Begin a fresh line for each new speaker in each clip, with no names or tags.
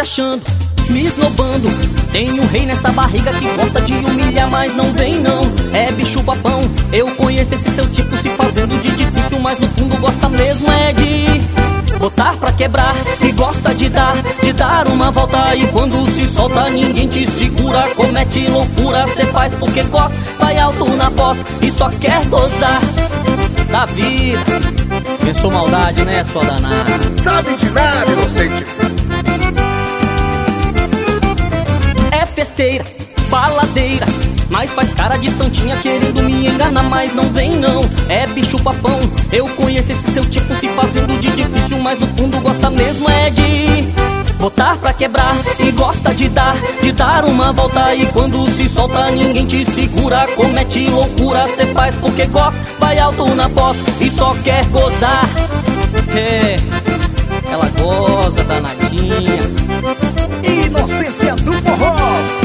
achando, me esnobando. Tem um rei nessa barriga que gosta de humilhar, mas não vem não. É bicho papão, eu conheço esse seu tipo, se fazendo de difícil, mas no fundo gosta mesmo é de botar pra quebrar. E gosta de dar uma volta, e quando se solta ninguém te segura. Comete loucura, cê faz porque gosta, vai alto na aposta e só quer gozar da vida. Pensou maldade, né, sua danada?
Sabe de nada, inocente.
É festeira, baladeira, mas faz cara de santinha querendo me enganar, mas não vem não. É bicho papão, eu conheço esse seu tipo, se fazendo de difícil, mas no fundo gosta mesmo é de botar pra quebrar. E gosta de dar uma volta, e quando se solta ninguém te segura. Comete loucura, cê faz porque gosta, vai alto na aposta e só quer gozar. É, ela goza danadinha.
Inocência do forró.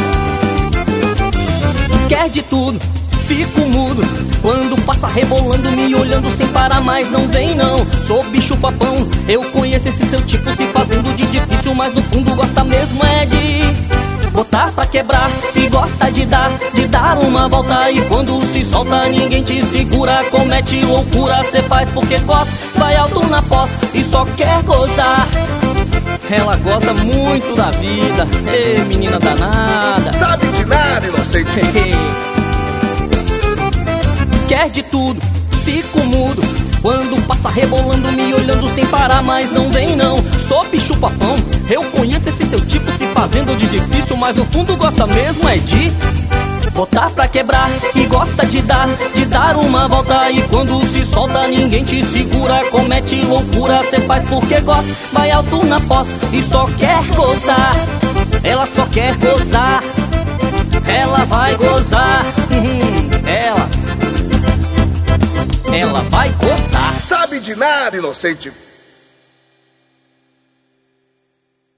Quer de tudo, fico mudo quando passa rebolando, me olhando sem parar, mas não vem não. Sou bicho papão, eu conheço esse seu tipo, se fazendo de difícil, mas no fundo gosta mesmo é de botar pra quebrar. E gosta de dar uma volta, e quando se solta ninguém te segura. Comete loucura, cê faz porque gosta, vai alto na aposta e só quer gozar. Ela gosta muito da vida, ei menina danada.
Sabe de nada, inocente.
Quer de tudo, fico mudo quando passa rebolando, me olhando sem parar, mas não vem não. Sou bicho papão, eu conheço esse seu tipo, se fazendo de difícil, mas no fundo gosta mesmo é de botar pra quebrar. E gosta de dar uma volta, e quando se solta ninguém te segura. Comete loucura, cê faz porque gosta, vai alto na aposta e só quer gozar. Ela só quer gozar, ela vai gozar. Ela vai gozar.
Sabe de nada, inocente.